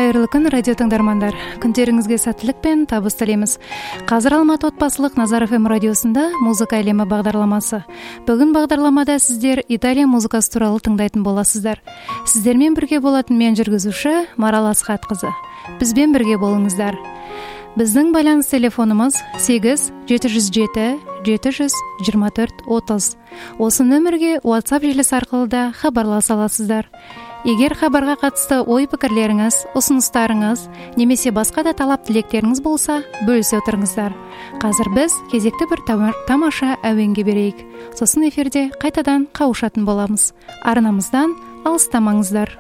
Кайырлы күн, радио тыңдармандар. Күндеріңізге сәттілік пен табыс тілейміз. Қазір Алматы отбасылық Назар ФМ радиосында музыка әлемі бағдарламасы. Бүгін бағдарламада сіздер Италия музыкасы туралы тыңдайтын боласыздар. Сіздермен бірге болатын мен жүргізуші Марал Асхатқызы. Бізбен бірге болыңыздар. Біздің байланыс телефонымыз 8-707-724-30. Осы нөмірге WhatsApp желісі арқылы да хабарласа аласыздар. Егер хабарға қатысты ой-пікірлеріңіз, ұсыныстарыңыз, немесе басқа да талап тілектеріңіз болса, бөлісе отырыңыздар. Қазір біз кезекті бір тамаша әуенге берейік. Сосын эфирде қайтадан қауышатын боламыз. Арнамыздан алыстамаңыздар.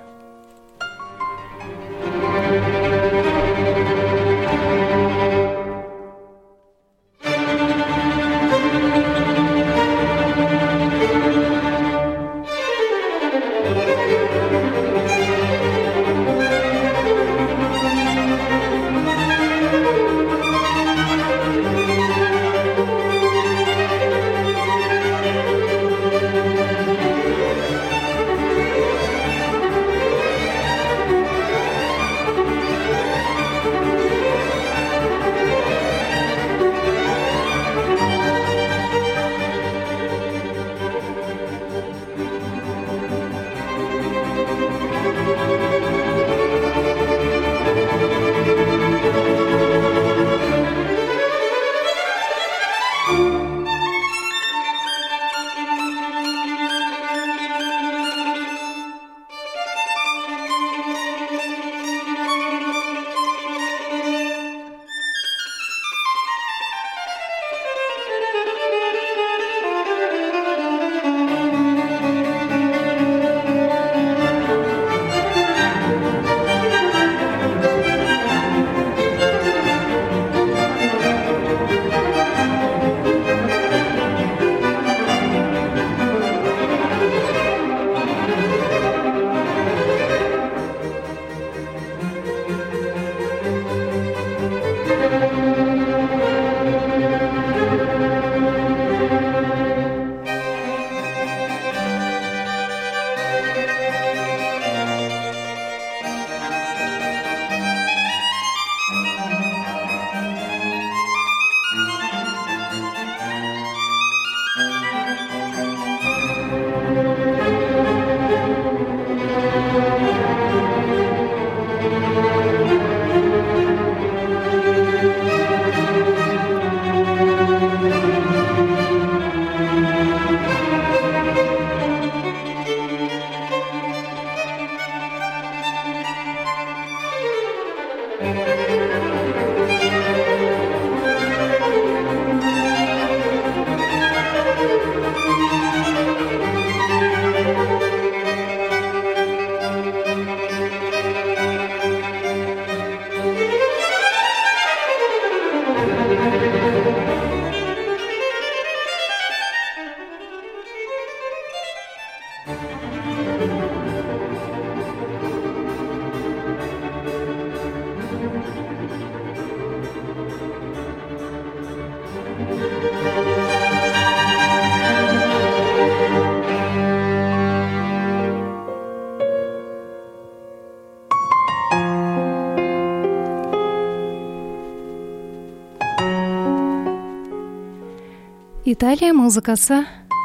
Италия музыкасы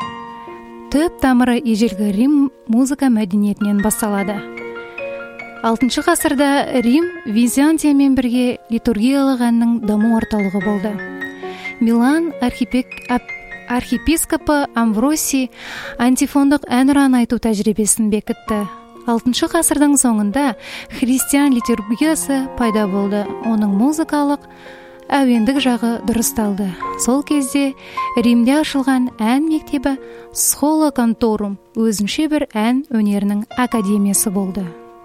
төп тамыры ежелгі Рим музыка мәдениетінен басталады. 6 ғасырда Рим Византиямен бірге литургиялық әннің даму орталығы болды. Милан архиепископы Амвросий антифондық әнұран айту тәжірибесін бекітті. 6 ғасырдың соңында христиан литургиясы пайда болды. Оның музыкалық әуендік жағы дұрысталды. Сол кезде Римде ашылған ән мектебі Schola Cantorum өзінше бір ән өнерінің академиясы болды.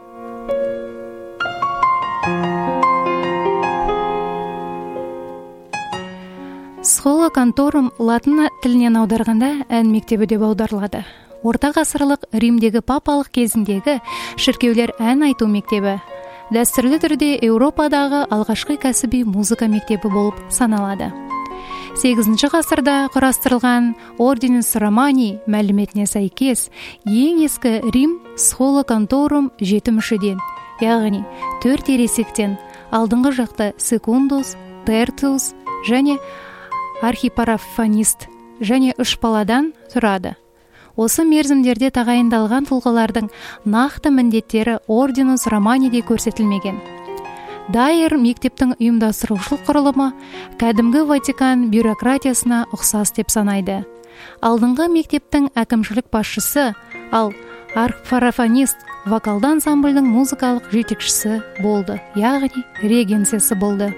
Schola Cantorum латын тілінен аударғанда ән мектебі деп аударылады. Орта ғасырлық Римдегі папалық кезіндегі шіркеулер ән айту мектебі дәстүрлі түрде Еуропадағы алғашқы кәсіби музыка мектебі болып саналады. 8 ғасырда құрастырылған Ordinus Romani мәліметіне сәйкес, ең ескі Рим Schola Cantorum 7 мүшеден, яғни 4 ересектен алдыңғы жақта секундус, тертиус және архипарафанист және 3 баладан тұрады. Осы мерзімдерде тағайындалған тұлғалардың нақты міндеттері орденус романиде көрсетілмеген. Дайер мектептің ұйымдастырушылық құрылымы кәдімгі Ватикан бюрократиясына ұқсас деп санайды. Алдыңғы мектептің әкімшілік басшысы, ал архипарафанист вокалды ансамбльдің музыкалық жетекшісі болды, яғни регенсесі болды.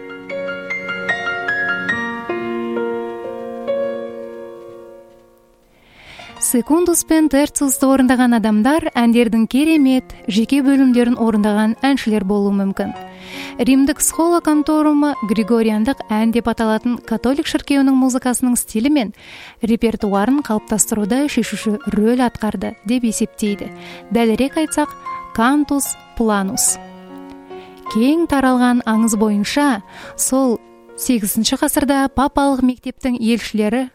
Секундус пен терциусты орындаған адамдар әндердің керемет, жеке бөлімдерін орындаған әншілер болуы мүмкін. Римдік схола канторумы Григориандық ән деп аталатын католик шіркеуінің музыкасының стилі мен репертуарын қалыптастыруда шешуші рөл атқарды деп есептейді. Дәлірек айтсақ, кантус планус. Кең таралған аңыз бойынша, сол 8 ғасырда папалық мектептің елшілері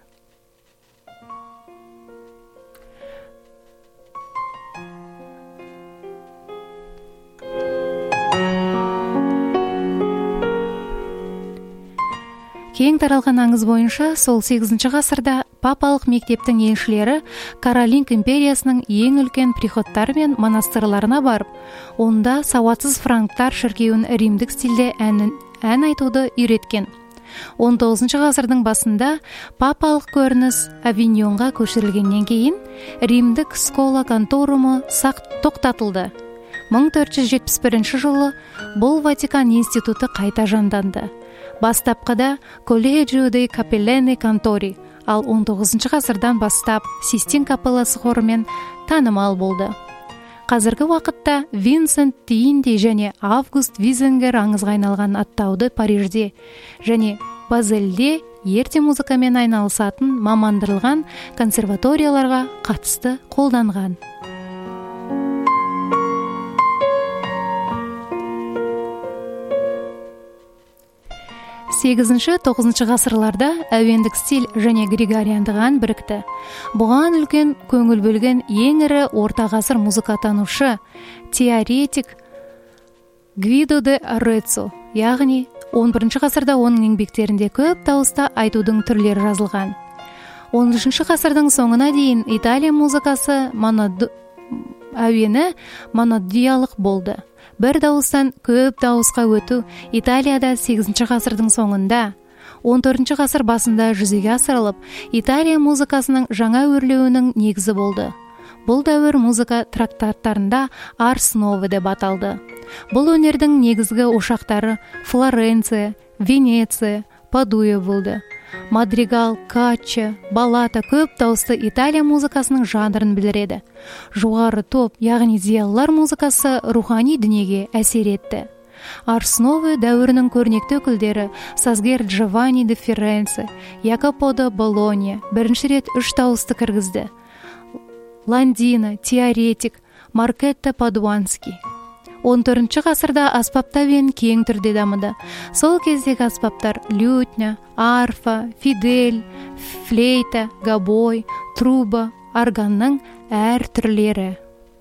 Кең таралған аңыз бойынша, сол 8 ғасырда папалық мектептің елшілері Каролинг империясының ең үлкен приходтары мен монастырларына барып, онда сауатсыз франктар шіркеуін римдік стилде ән айтуды үйреткен. 19 ғасырдың басында папалық көрініс Авиньонға көшірілгеннен кейін римдік скола канторумы тоқтатылды. 1471 жылы бұл Ватикан институты қайта жанданды. Бастапқыда Collegio dei Cappellani Cantori, ал 19 ғасырдан бастап Систин капелласы хорымен танымал болды. Қазіргі уақытта Винсент Тиинди және Август Визенгер аңызға айналған аттауды Парижде және Базельде ерте музыкамен айналысатын мамандырылған консерваторияларға қатысты қолданған. 8-9 ғасырларда әуендік стиль және григориандық ән бірікті. Бұған үлкен көңіл бөлген ең ірі орта ғасыр музыкатанушы, теоретик Гвидо де Ареццо, яғни 11 ғасырда оның еңбектерінде көп дауысты айтудың түрлері жазылған. 13 ғасырдың соңына дейін Италия музыкасы әуені монодиялық болды. Бір дауыстан көп дауысқа өту Италияда 8 ғасырдың соңында, 14 ғасыр басында жүзеге асырылып, Италия музыкасының жаңа өрлеуінің негізі болды. Бұл дәуір музыка трактаттарында Арс Нове деп аталды. Бұл өнердің негізгі ошақтары Флоренция, Венеция, Падуя болды. Мадригал, качча, балата көп дауысты Италия музыкасының жанрын білдіреді. Жоғары топ, яғни зиялылар музыкасы рухани дүниеге әсер етті. Арс Нове дәуірінің көрнекті өкілдері сазгер Джованни де Ференце, Якопо де Болонья бірінші рет 3 дауысты кіргізді. Ландина, теоретик, Маркетта Падуанский. 14 ғасырда аспаптар кең түрде дамыды. Сол кездегі аспаптар лютня, арфа, фидель, флейта, габой, труба, органның әр түрлері.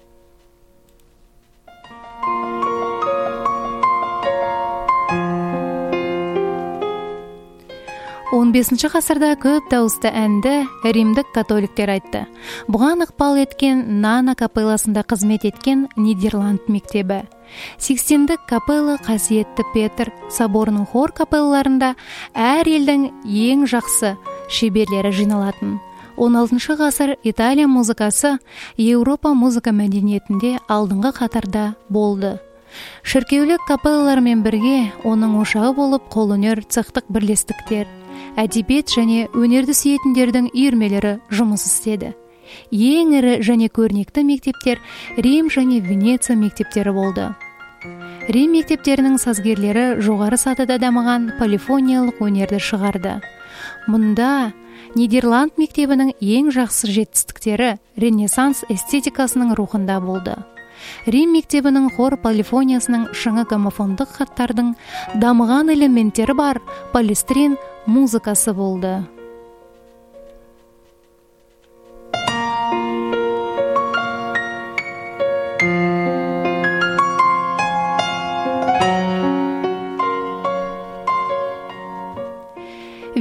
15 ғасырда көп дауысты әнді римдік католиктер айтты. Бұған ықпал еткен Нана капелласында қызмет еткен Нидерланд мектебі. Сикстиндік капелла қасиетті Петр соборының хор капеллаларында әр елдің ең жақсы шеберлері жиналатын. 16 ғасыр Италия музыкасы Еуропа музыка мәдениетінде алдыңғы қатарда болды. Шіркеулік капеллалармен бірге оның ошағы болып қолөнер цехтық бірлестіктер, әдебиет және өнерді сүйетіндердің үйірмелері жұмыс істеді. Ең ірі және көрнекті мектептер Рим және Венеция мектептері болды. Рим мектептерінің сазгерлері жоғары сатыда дамыған полифониялық өнерді шығарды. Мұнда Нидерланд мектебінің ең жақсы жетістіктері Ренессанс эстетикасының рухында болды. Рим мектебінің хор полифониясының шыңы гомофондық хаттардың дамыған элементтері бар палестрин музыкасы болды.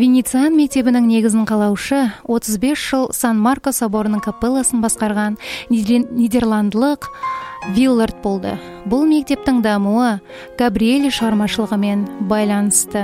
Венециан мектебінің негізін қалаушы 35 жыл Сан-Марко соборының капелласын басқарған нидерландылық Виллард болды. Бұл мектептің дамуы Габриэль шығармашылығымен байланысты.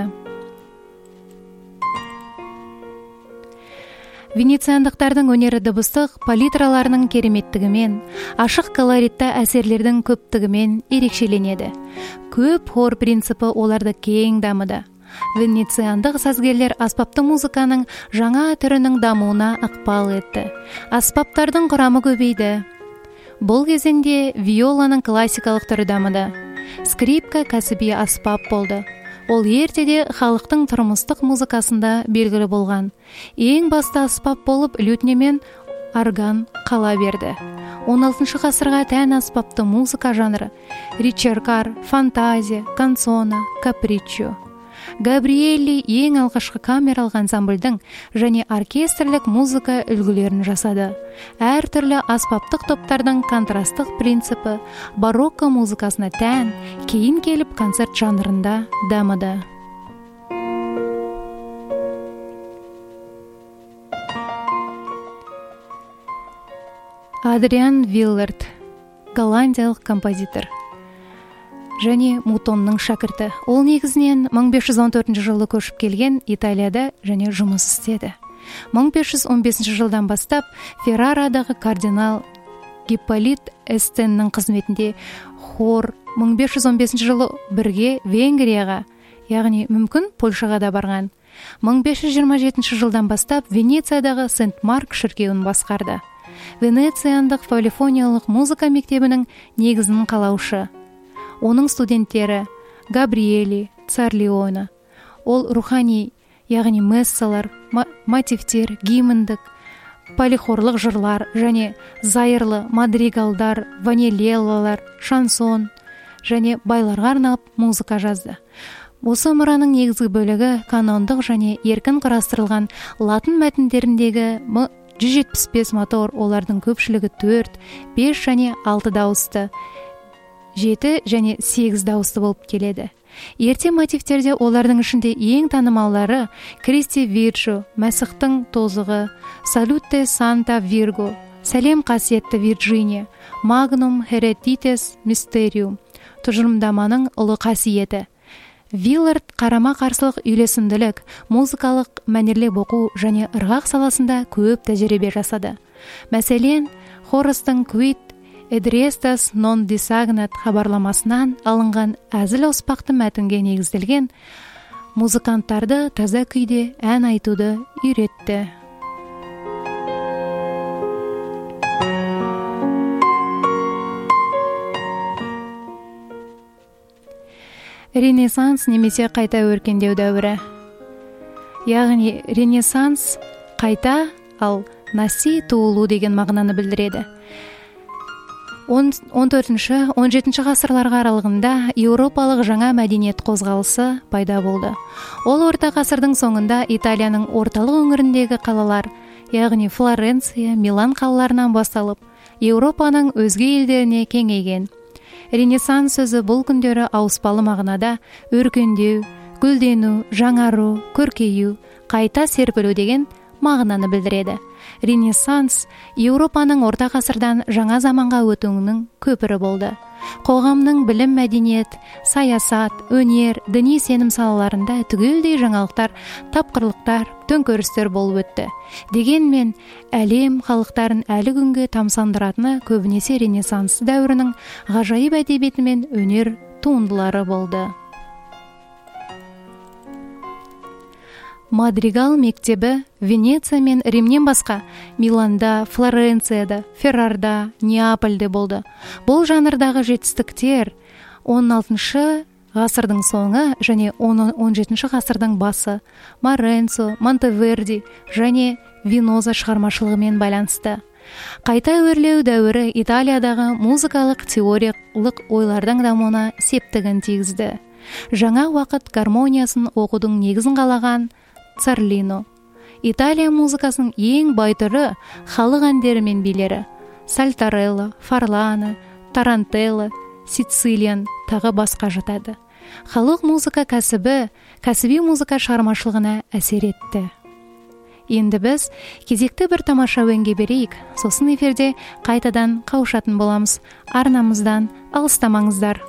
Венециандықтардың өнері дыбыстық палитраларының кереметтігімен, ашық колоритті әсерлердің көптігімен ерекшеленеді. Көп хор принципі оларды кең дамыды. Венециандық сазгерлер аспапты музыканың жаңа түрінің дамуына ықпал етті. Аспаптардың құрамы көбейді. Бұл кезеңде виоланың классикалық түрі дамыды. Скрипка кәсіби аспап болды. Ол ертеде халықтың тұрмыстық музыкасында белгілі болған. Ең басты аспап болып лютня мен орган қала берді. 16 ғасырға тән аспапты музыка жанры ричеркар, фантазия, кансона, каприччо. Габриэлли ең алғашқы камералық ансамбльдің және оркестрлік музыка үлгілерін жасады. Әр түрлі аспаптық топтардың контрасттық принципі барокко музыкасына тән, кейін келіп концерт жанрында дамыды. Адриан Виллард, голландиялық композитор және Мутонның шәкірті. Ол негізінен 1514 жылы көшіп келген Италияда және жұмыс істеді. 1515 жылдан бастап Феррарадағы кардинал Гипполит Эстеннің қызметінде хор, 1515 жылы бірге Венгрияға, яғни мүмкін Польшаға да барған. 1527 жылдан бастап Венециядағы Сент-Марк шіркеуін басқарды. Венециандық полифониялық музыка мектебінің негізін қалаушы. Оның студенттері Габриэли, Царлеона. Ол рухани, яғни мессалар, мотивтер, гимндік, полихорлық жырлар және зайырлы мадригалдар, ванилеллалар, шансон және байларға арналып музыка жазды. Осы мұраның негізгі бөлігі канондық және еркін құрастырылған латын мәтіндеріндегі 175 мотор, олардың көпшілігі 4, 5 және 6 дауысты, 7 және 8 дауысты болып келеді. Ерте мотивтерде олардың ішінде ең танымалдары Кристи Вирджо, Мәсіхтің тозығы, Салюте Санта Вирго, Сәлем қасиетті Вирджиния, Магнум Херетитес Мистериум, тұжырымдаманың ұлы қасиеті. Виллард қарама-қарсылық үйлесімділік, музыкалық мәнерлеп оқу және ырғақ саласында көп тәжірибе жасады. Мәселен, Хорастың Квит Эдриестас нон дисагнат хабарламасынан алынған әзіл оспақты мәтінге негізделген музыканттарды таза күйде ән айтуды үйретті. Ренессанс немесе қайта өркендеу дәуірі. Яғни Ренессанс қайта, ал наси туылу деген мағынаны білдіреді. 14-17 ғасырларға аралығында еуропалық жаңа мәдениет қозғалысы пайда болды. Ол орта ғасырдың соңында Италияның орталық өңіріндегі қалалар, яғни Флоренция, Милан қалаларынан басталып, Еуропаның өзге елдеріне кеңейген. Ренессанс сөзі бұл күндері ауыспалы мағынада өркендеу, гүлдену, жаңару, көркею, қайта серпілу деген мағынаны білдіреді. Ренессанс Еуропаның орта ғасырдан жаңа заманға өтуінің көпірі болды. Қоғамның білім, мәдениет, саясат, өнер, діни сенім салаларында түгелдей жаңалықтар, тапқырлықтар, төңкерістер болып өтті. Дегенмен, әлем халықтарын әлі күнге тамсандыратыны көбінесе Ренессанс дәуірінің ғажайып әдебиеті мен өнер туындылары болды. Мадригал мектебі Венеция мен Римнен басқа Миланда, Флоренцияда, Феррарда, Неапольде болды. Бұл жанрдағы жетістіктер 16 ғасырдың соңы және 17 ғасырдың басы Моренцо, Монтеверди және Виноза шығармашылығымен байланысты. Қайта өрлеу дәуірі Италиядағы музыкалық теориялық ойлардың дамуына септігін тигізді. Жаңа уақыт гармониясын оқудың негізін қалаған Царлино. Италия музыкасының ең бай түрі халық әндері мен билері. Сальтарелла, Фарлана, Тарантелла, Сицилиан тағы басқа жатады. халық музыка кәсіби музыка шығармашылығына әсер етті. Енді біз кезекті бір тамаша әуенге берейік, сосын эфирде қайтадан қауышатын боламыз. Арнамыздан алыстамаңыздар.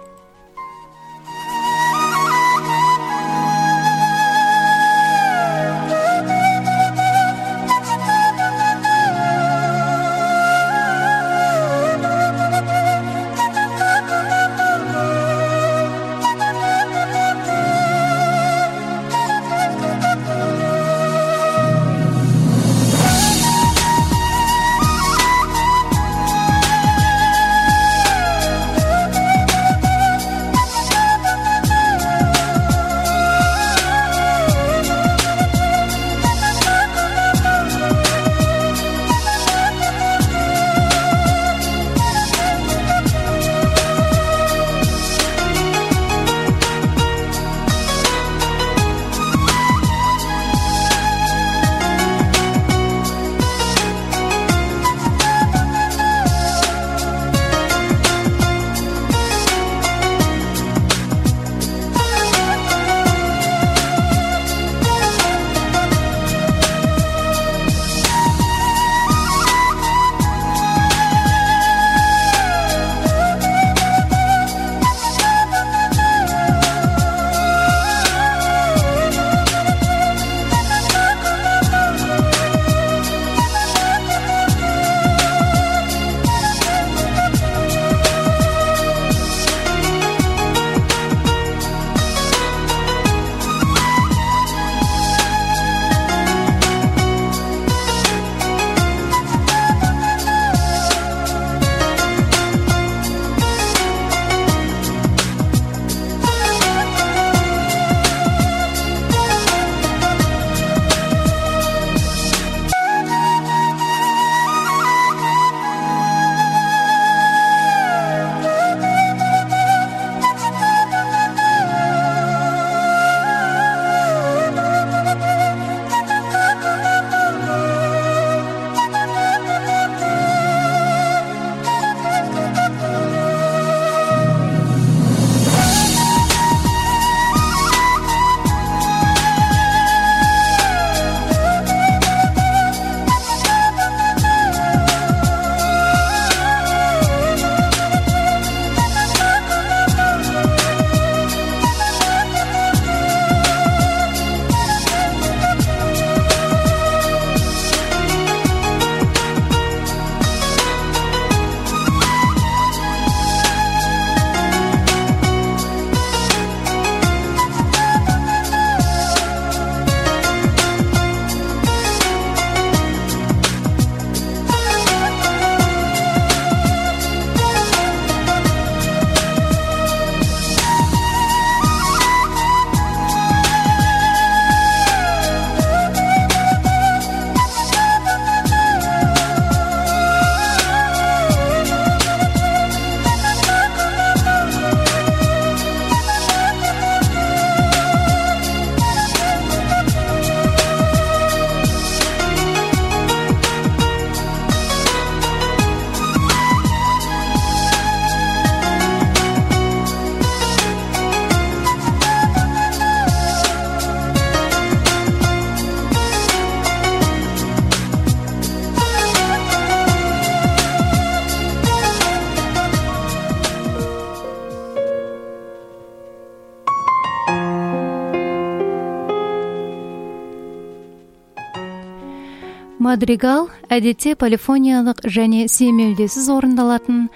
Мадригал әдетте полифониялық және сүйемелдеусіз орындалатын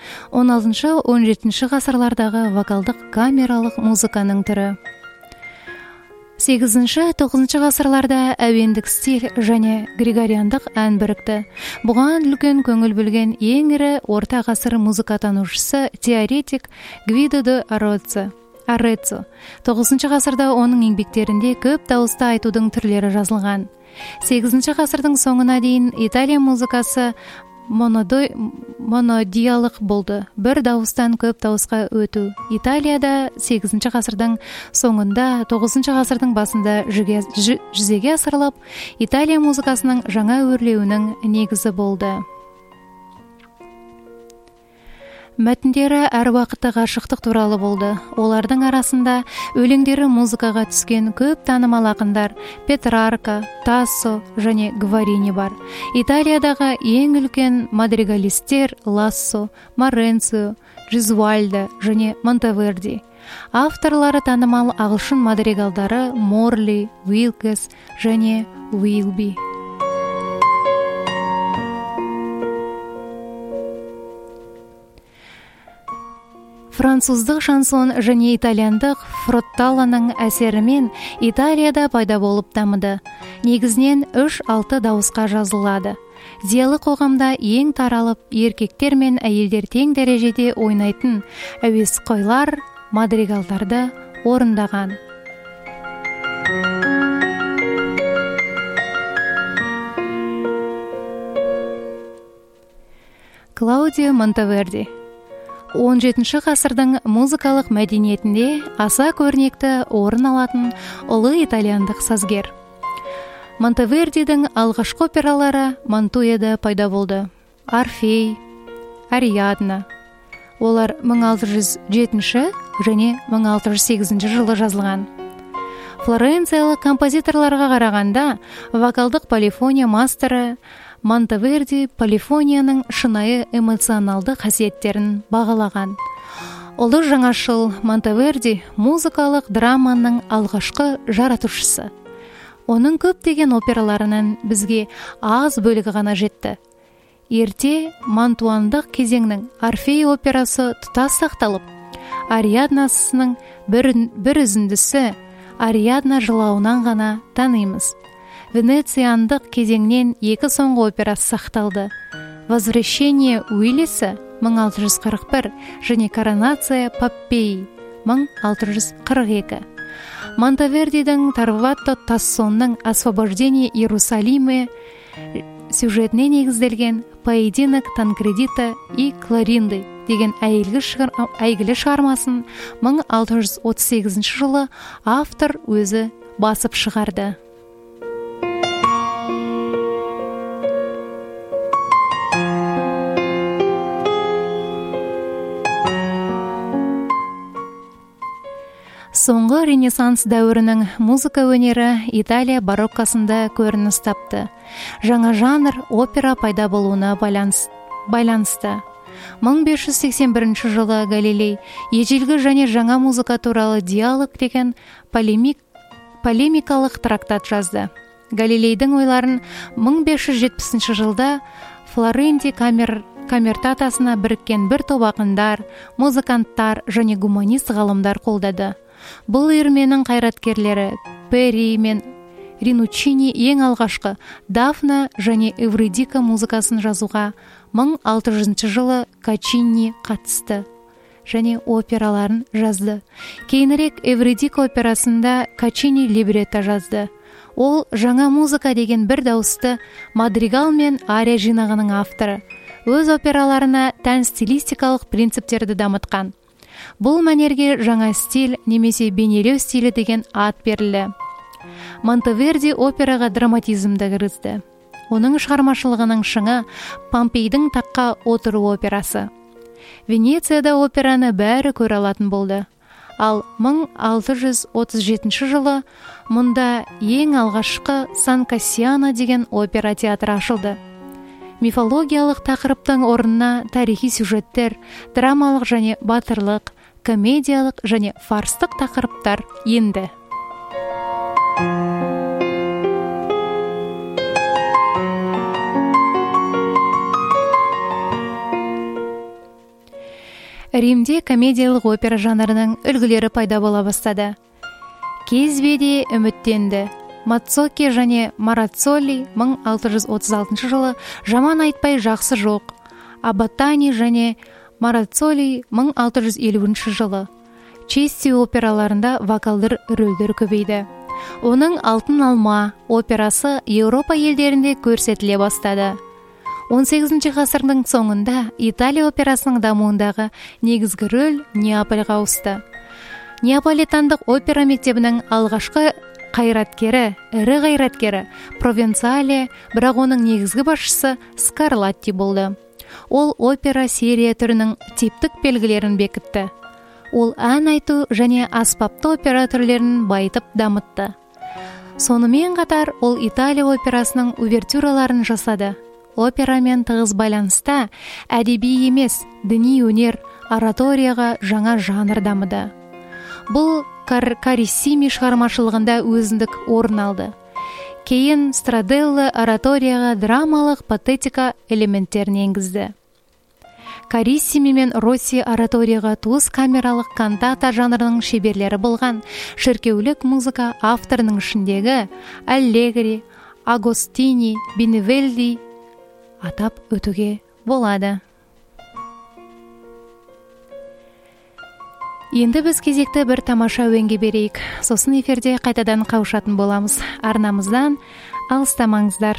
16-17 ғасырлардағы вокалдық камералық музыканың түрі. 8-9 ғасырларда әуендік стиль және григориандық ән бірікті. Бұған үлкен көңіл бөлген ең ірі орта ғасыр музыкатанушысы теоретик Гвидо де Ареццо. 9 ғасырда оның еңбектерінде көп дауысты айтудың түрлері жазылған. 8 ғасырдың соңына дейін Италия музыкасы монодиялық болды. Бір дауыстан көп дауысқа өту. Италияда 8 ғасырдың соңында, 9 ғасырдың басында жүзеге асырылып, Италия музыкасының жаңа өрлеуінің негізі болды. Мәтіндері әр уақытта ғашықтық туралы болды. Олардың арасында өлеңдері музыкаға түскен көп танымал ақындар Петрарка, Тассо және Гварини бар. Италиядағы ең үлкен мадригалистер Лассо, Моренцио, Джизуальдо және Монтеверди. Авторлары танымал ағылшын мадригалдары Морли, Уилкес және Уилби. Француздық шансон және итальяндық фротталаның әсерімен Италияда пайда болып дамыды. Негізінен 3-6 дауысқа жазылады. Зиялы қоғамда ең таралып, еркектер мен әйелдер тең дәрежеде ойнайтын әуесқойлар мадригалдарды орындаған. Клаудио Монтеверди 17 ғасырдың музыкалық мәдениетінде аса көрнекті орын алатын ұлы итальяндық сазгер. Монтевердидің алғашқы опералары Мантуяда пайда болды. Орфей, Ариадна. Олар 1607 және 1608 жылы жазылған. Флоренциялық композиторларға қарағанда, вокалдық полифония мастері Монтеверди полифонияның шынайы эмоционалды қасиеттерін бағалаған. Ұлы жаңашыл Монтеверди музыкалық драманың алғашқы жаратушысы. Оның көптеген операларынан бізге аз бөлігі ғана жетті. Ерте мантуандық кезеңнің Орфей операсы тұтас сақталып, Ариаднасының бір үзіндісі Ариадна жылауынан ғана танимыз. Венециандық кезеңнен 2 соңғы операсы сақталды. Возвращение Уиллиса 1641 және Коронация Поппеи 1642. Монтевердидің Тарвато Тассонның Освобождение Иерусалима сюжетіне негізделген Поединок Танкредита и Кларинды деген әйгілі шығармасын 1638 жылы автор өзі басып шығарды. Соңғы Ренессанс дәуірінің музыка өнері Италия бароккасында көрініс тапты. Жаңа жанр опера пайда болуына байланысты. 1581 жылы Галилей ежелгі және жаңа музыка туралы диалог деген полемикалық трактат жазды. Галилейдің ойларын 1570 жылда Флоренти камертатасына біріккен бір топ ақындар, музыканттар және гуманист ғалымдар қолдады. Бұл үйірменің қайраткерлері Пери мен Ринучини ең алғашқы Дафна және Эвридика музыкасын жазуға 1600 жылы Каччини қатысты және операларын жазды. Кейінірек Эвридика операсында Каччини либретто жазды. Ол жаңа музыка деген бір дауысты мадригал мен ария жинағының авторы. Өз операларына тән стилистикалық принциптерді дамытқан. Бұл мәнерге жаңа стиль немесе бейнелеу стилі деген ат берілді. Монтеверди операға драматизмді кіргізді. Оның шығармашылығының шыңы Помпейдің таққа отыру операсы. Венецияда операны бәрі көре алатын болды. Ал 1637 жылы мұнда ең алғашқы Сан Кассиано деген опера театры ашылды. Мифологиялық тақырыптың орнына тарихи сюжеттер, драмалық және батырлық, комедиялық және фарстық тақырыптар енді. Римде комедиялық опера жанрының үлгілері пайда бола бастады. Кезбеде үміттенді. Маццоки және Мараццоли 1636 жылы жаман айтпай жақсы жоқ. Аббатани және Мараццоли 1650 жылы. Чести операларында вокалдыр рөлдер көбейді. Оның Алтын алма операсы Еуропа елдерінде көрсетіле бастады. 18 ғасырдың соңында Италия операсының дамуындағы негізгі рөл Неаполға ауысты. Неаполитандық опера мектебінің алғашқы ірі қайраткері Провенцале, бірақ оның негізгі басшысы Скарлатти болды. Ол опера серия түрінің типтік белгілерін бекітті. Ол ән айту және аспапты опера түрлерін байытып дамытты. Сонымен қатар ол Италия операсының увертюраларын жасады. Операмен тығыз байланыста әдеби емес, діни өнер, ораторияға жаңа жанр дамыды. Бұл Кариссими шығармашылығында өзіндік орын алды. Кейін Страделла ораторияға драмалық патетика элементтерін енгізді. Кариссими мен Росси ораторияға туыс камералық кантата жанрының шеберлері болған. Шіркеулік музыка авторының ішіндегі Аллегри, Агостини, Беневелди атап өтуге болады. Енді біз кезекті бір тамаша әуенге берейік. Сосын эфирде қайтадан қауышатын боламыз. Арнамыздан алыстамаңыздар.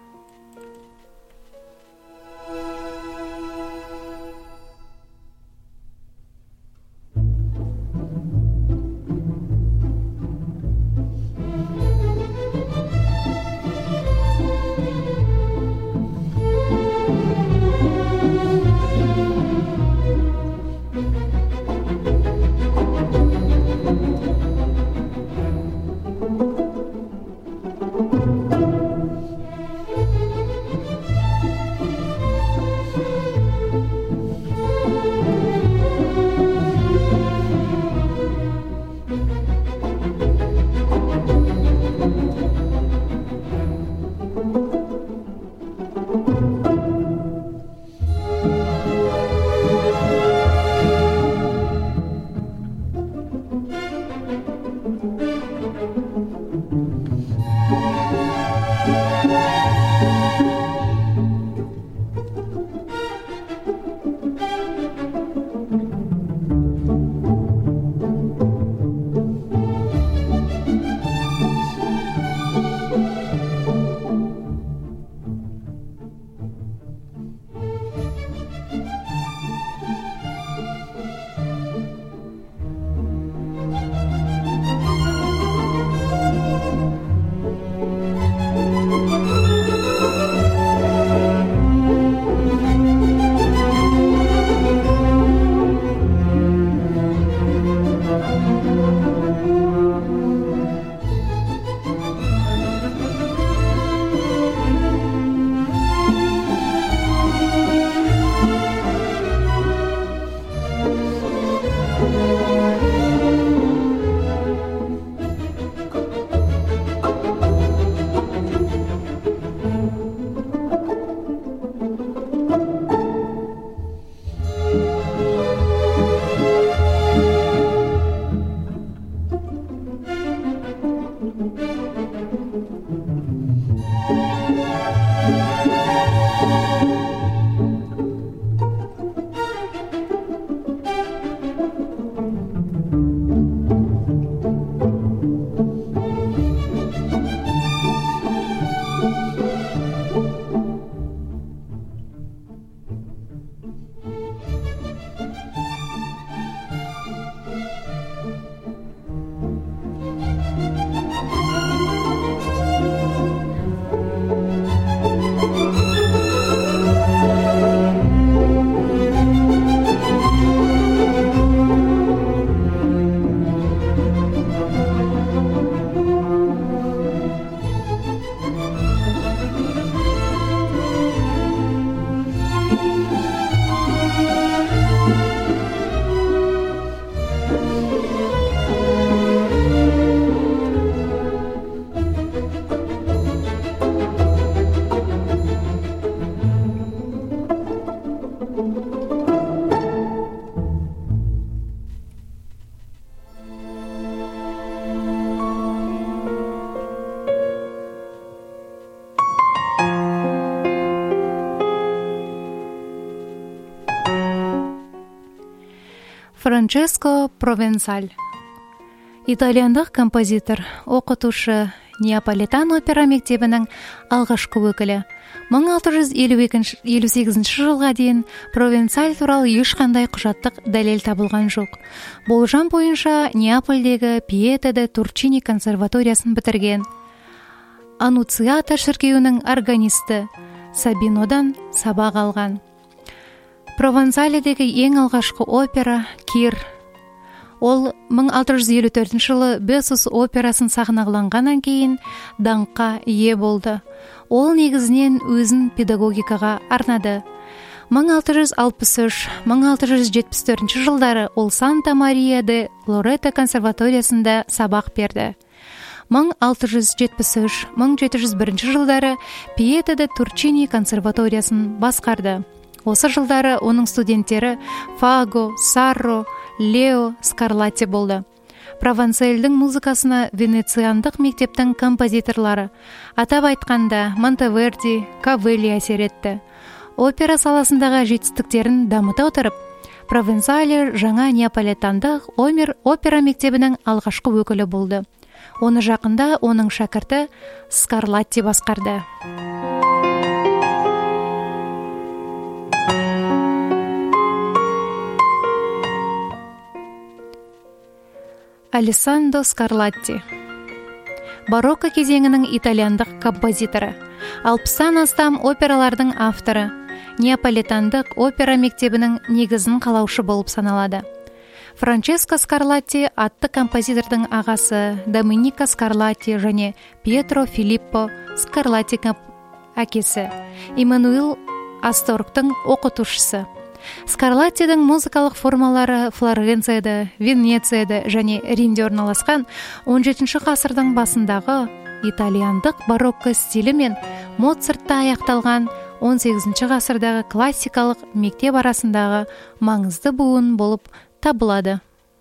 Франческо Провенсаль. Итальяндық композитор, оқытушы, Неаполитан опера мектебінің алғашқы өкілі. 1658 жылға дейін Провенсаль туралы ешқандай құжаттық дәлел табылған жоқ. Болжам бойынша Неапольдегі Пьето де Турчини консерваториясын бітірген. Аннуциата шіркеуінің органисті Сабинодан сабақ алған. Провансаледегі ең алғашқы опера Кир. Ол 1654 жылы Бесус операсын сахналанғаннан кейін даңққа ие болды. Ол негізінен өзін педагогикаға арнады. 1663-1674 жылдары ол Санта-Мария де Лоретто консерваториясында сабақ берді. 1673-1701 жылдары Пьето де Турчини консерваториясын басқарды. Осы жылдары оның студенттері Фаго, Сарро, Лео Скарлатти болды. Провансельдің музыкасына венециандық мектептің композиторлары, атап айтқанда Монтеверди, Кавелли әсер етті. Опера саласындағы жетістіктерін дамыта отырып, Провансале жаңа неаполитандық опера мектебінің алғашқы өкілі болды. Оны жақында оның шәкірті Скарлатти басқарды. Алессандро Скарлатти. Барокко кезеңінің итальяндық композиторы. 60-тан астам опералардың авторы. Неаполитандық опера мектебінің негізін қалаушы болып саналады. Франческо Скарлатти атты композитордың ағасы, Доменико Скарлатти және Пьетро Филиппо Скарлатти әкесі, Иммануил Асторгтың оқытушысы. Скарлаттидің музыкалық формалары Флоренцияда, Венецияда және Римде орналасқан 17 ғасырдың басындағы итальяндық барокко стилі мен Моцартта аяқталған 18 ғасырдағы классикалық мектеп арасындағы маңызды буын болып табылады.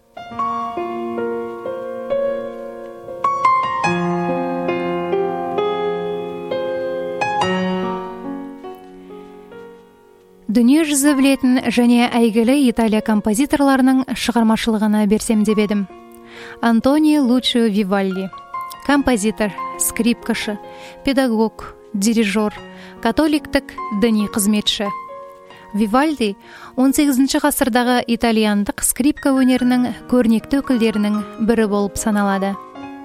Дүние жүзі білетін және әйгілі Италия композиторларының шығармашылығына берсем деп едім. Антонио Лучио Вивальди. Композитор, скрипкашы, педагог, дирижер, католиктік діни қызметші. Вивальди 18 ғасырдағы итальяндық скрипка өнерінің көрнекті өкілдерінің бірі болып саналады.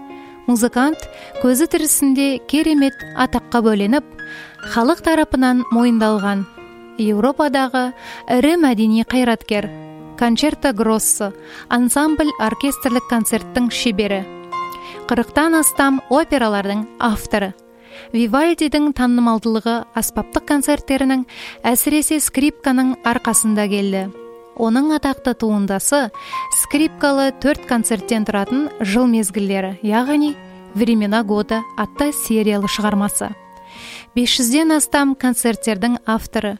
Музыкант көзі тірісінде керемет атаққа бөленіп, халық тарапынан мойындалған Еуропадағы ірі мәдени қайраткер, кончерто гроссо, ансамбль оркестрлік концерттің шебері, 40-тан астам опералардың авторы. Вивальдидің танымалдылығы аспаптық концерттерінің әсіресе скрипканың арқасында келді. Оның атақты туындысы скрипкалы 4 концерттен тұратын жыл мезгілдері, яғни «Времена года» атты сериялы шығармасы. 500-ден астам концерттердің авторы.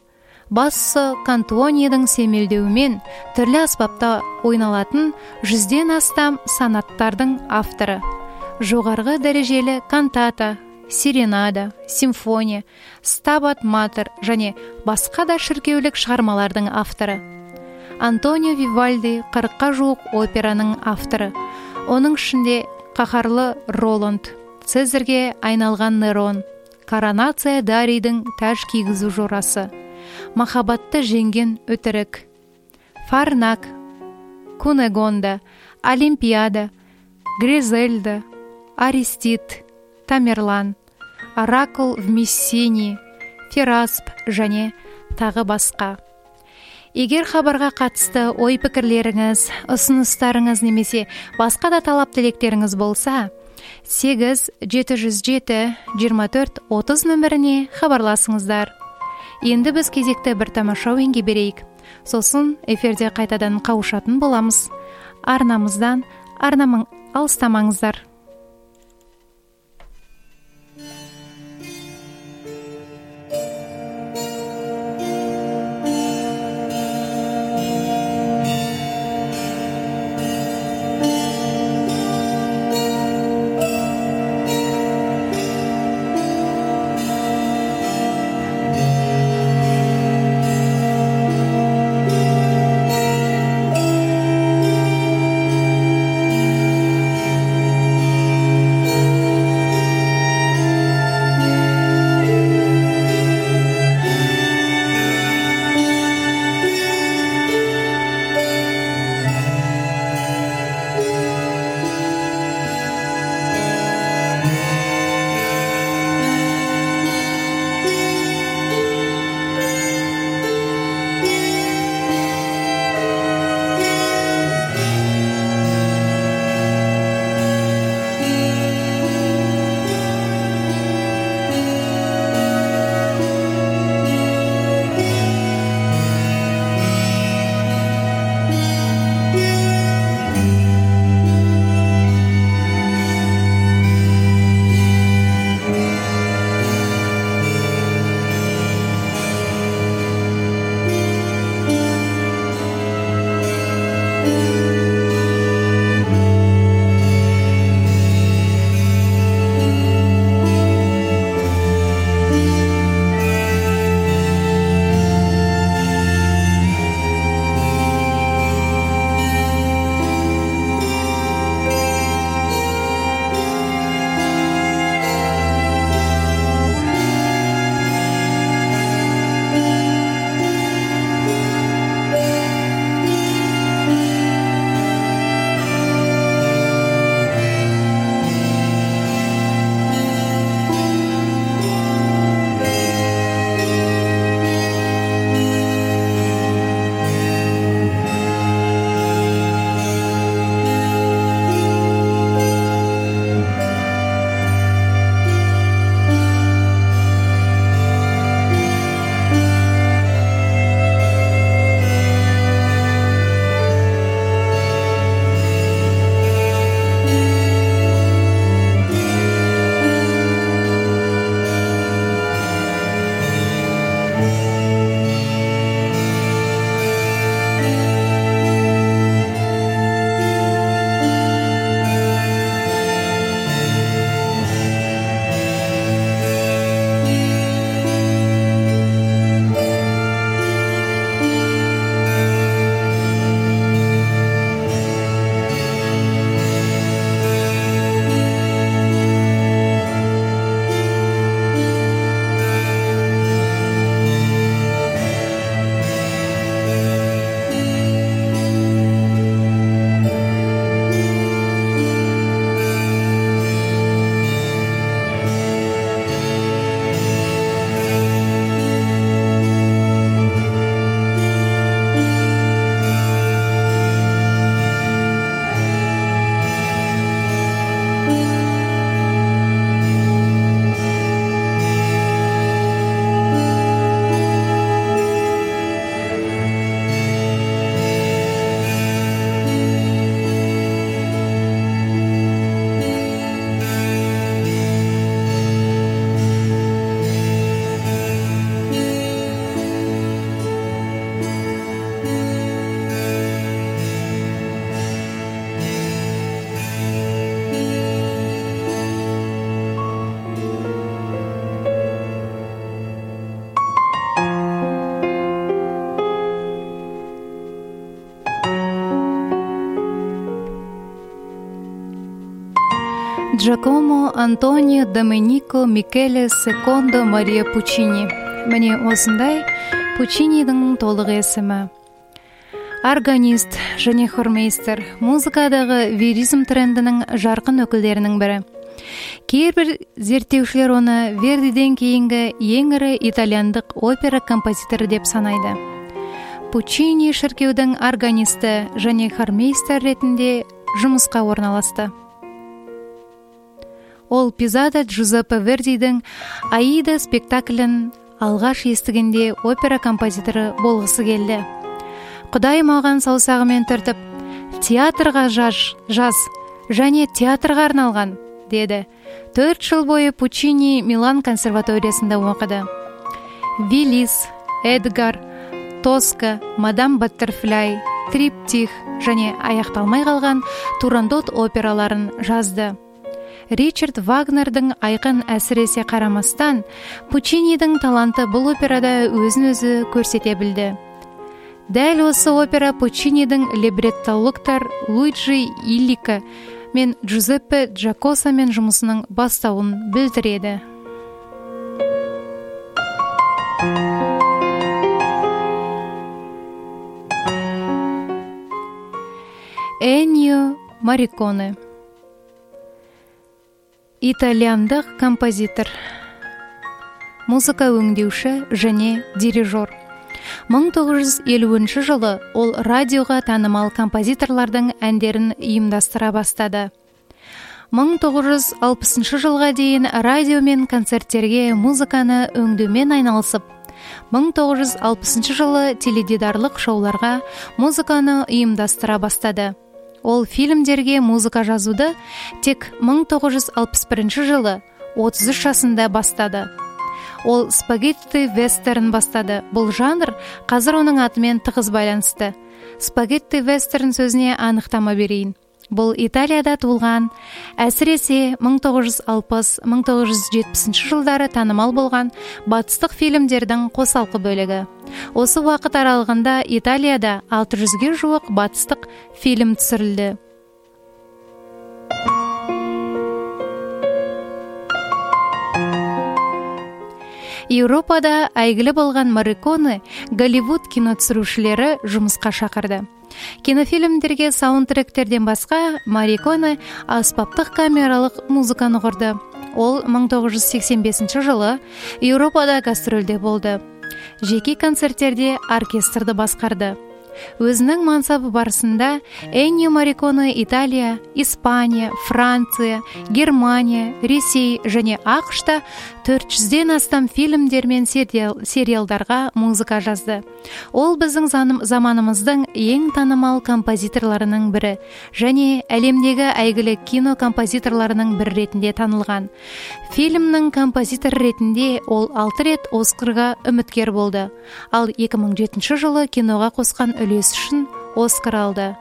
Бассо Кантуонидің семелдеуімен түрлі аспапта ойналатын 100-ден астам санаттардың авторы. Жоғарғы дәрежелі кантата, серенада, симфония, стабат матер және басқа да шіркеулік шығармалардың авторы. Антонио Вивальди 40-қа жуық операның авторы. Оның ішінде қаһарлы Роланд, Цезарьге айналған Нерон, Коронация Дарийдің тәж кигізу жорасы, Махаббатты жеңген өтірік, Фарнак, Кунегонда, Олимпиада, Гризельда, Аристид, Тамерлан, Оракул в Мессинии, Ферасп және тағы басқа. Егер хабарға қатысты ой-пікірлеріңіз, ұсыныстарыңыз немесе басқа да талап тілектеріңіз болса, 8-707-24-30 нөміріне хабарласыңыздар. Енді біз кезекті бір тамаша ойынға берейік. Сосын эфирде қайтадан қауышатын боламыз. Арнамыздан алыстамаңыздар. Джакомо Антонио Доменико Микеле Секондо Мария Пучини. Міне осындай Пучинидің толық есімі. Органист және хормейстер, музыкадағы веризм трендінің жарқын өкілдерінің бірі. Кейбір зерттеушілер оны Вердиден кейінгі ең ірі итальяндық опера композиторы деп санайды. Пучини шіркеудің органисті және хормейстер ретінде жұмысқа орналасты. Ол Пизада Джузеппе Вердидің Аида спектаклін алғаш естігенде опера композиторы болғысы келді. Құдай маған саусағымен түртіп, театрға жаз және театрға арналған, деді. 4 жыл бойы Пучини Милан консерваториясында оқыды. Виллис, Эдгар, Тоска, Мадам Баттерфляй, Триптих және аяқталмай қалған Турандот операларын жазды. Ричард Вагнердің айқын әсіресе қарамастан, Пучинидің таланты бұл операда өзін-өзі көрсете білді. Дәл осы опера Пучинидің либреттологтар Луиджи Иллика мен Джузеппе Джакосамен жұмысының бастауын білдіреді. Эннио Мариконе. Итальяндық композитор, музыка өңдеуші және дирижер. 1950 жылы ол радиоға танымал композиторлардың әндерін ұйымдастыра бастады. 1960 жылға дейін радио мен концерттерге музыканы өңдеумен айналысып, 1960 жылы теледидарлық шоуларға музыканы ұйымдастыра бастады. Ол фильмдерге музыка жазуды тек 1961 жылы 33 жасында бастады. Ол спагетти вестерн бастады. Бұл жанр қазір оның атымен тығыз байланысты. Спагетти вестерн сөзіне анықтама берейін. Бұл Италияда туылған, әсіресе 1960-1970 жылдары танымал болған батыстық фильмдердің қосалқы бөлігі. Осы уақыт аралығында Италияда 600-ге жуық батыстық фильм түсірілді. Еуропада әйгілі болған Мариконе Голливуд кино түсірушілері жұмысқа шақырды. Кинофильмдерге саундтректерден басқа Мариконе аспаптық камералық музыканы құрды. Ол 1985 жылы Еуропада гастрольде болды. Жеке концерттерде оркестрді басқарды. Өзінің мансабы барысында Эннио Мариконе Италия, Испания, Франция, Германия, Ресей және ақш-та 400-ден астам фильмдер мен сериалдарға музыка жазды. Ол біздің заманымыздың ең танымал композиторларының бірі және әлемдегі әйгілі кино композиторларының бірі ретінде танылған. Фильмнің композитор ретінде ол 6 рет Оскарға үміткер болды. Ал 2007 жылы киноға қосқан үлес үшін Оскар алды.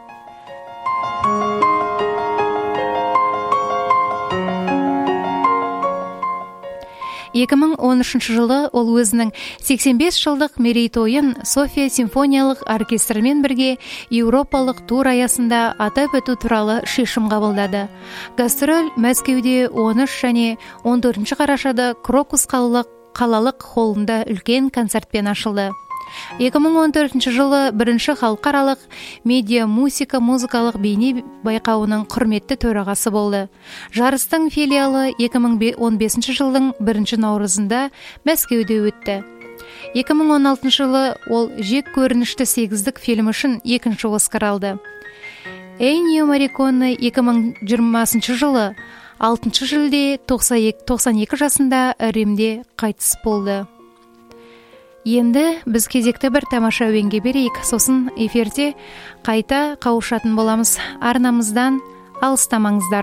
2013 жылы ол өзінің 85 жылдық мерейтойын София симфониялық оркестрімен бірге еуропалық тур аясында атап өту туралы шешім қабылдады. Гастроль Мәскеуде 13 және 14 қарашада Крокус қалалық холлында үлкен концертпен ашылды. 2014 жылы бірінші халықаралық медиа музыкалық бейне байқауының құрметті төрағасы болды. Жарыстың филиалы 2015 жылдың 1 наурызында Мәскеуде өтті. 2016 жылы ол жек көрінішті 8-дік фильм үшін 2-ші Оскар алды. Эннио Мариконе 2020 жылы 6 шілде 92 жасында Римде қайтыс болды. Енді біз кезекті бір тамаша әуенге берейік, сосын эфирде қайта қауышатын боламыз. Арнамыздан алыстамаңыздар.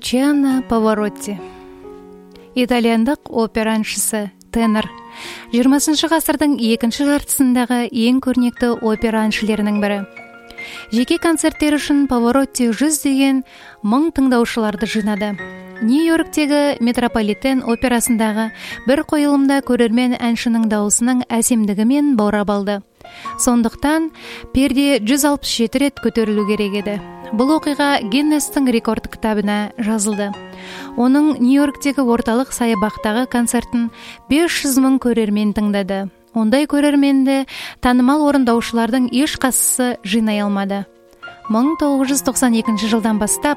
Лучиано Паваротти. Итальяндық опера әншісі, тенор. 20 ғасырдың екінші жартысындағы ең көрнекті опера әншілерінің бірі. Жеке концерттер үшін Паваротти 100 тыңдаушыларды жинады. Нью-Йорктегі Метрополитен операсындағы бір қойылымда көрермен әншінің дауысының әсемдігімен баурап алды. Сондықтан перде 167 рет көтерілу керек еді. Бұл оқиға Гиннестің рекорд кітабына жазылды. Оның Нью-Йорктегі орталық саябақтағы концертін 500 көрермен тыңдады. Ондай көрерменді танымал орындаушылардың ешқайсысы жинай алмады. 1992 жылдан бастап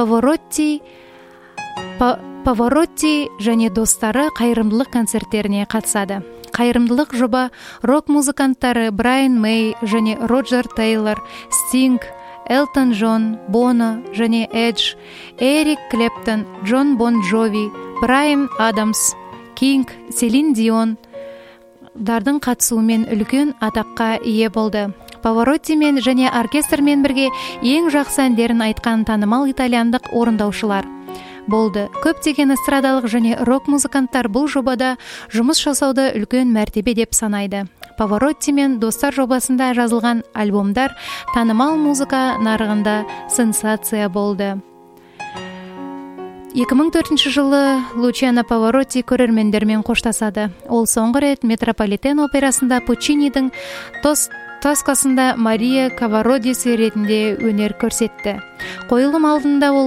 Паваротти және достары қайырымдылық концерттеріне қатысады. Қайырымдылық жоба рок-музыканттары Брайан Мэй және Роджер Тейлор, Стинг, Элтон Джон, Боно және Эдж, Эрик Клэптон, Джон Бон Джови, Брайан Адамс, Кинг, Селин Дион дардың қатысуымен үлкен атаққа ие болды. Павароттимен және оркестрмен бірге ең жақсы әндерін айтқан танымал итальяндық орындаушылар болды. Көптеген эстрадалық және рок-музыканттар бұл жобада жұмыс жасауды үлкен мәртебе деп санайды. Паваротти мен достар жобасында жазылған альбомдар танымал музыка нарығында сенсация болды. 2004 жылы Лучиано Паваротти көрермендермен қоштасады. Ол соңғы рет Метрополитен операсында Пуччинидің Тоскасында Мария Кавародиси ретінде өнер көрсетті. Қойылым алдында ол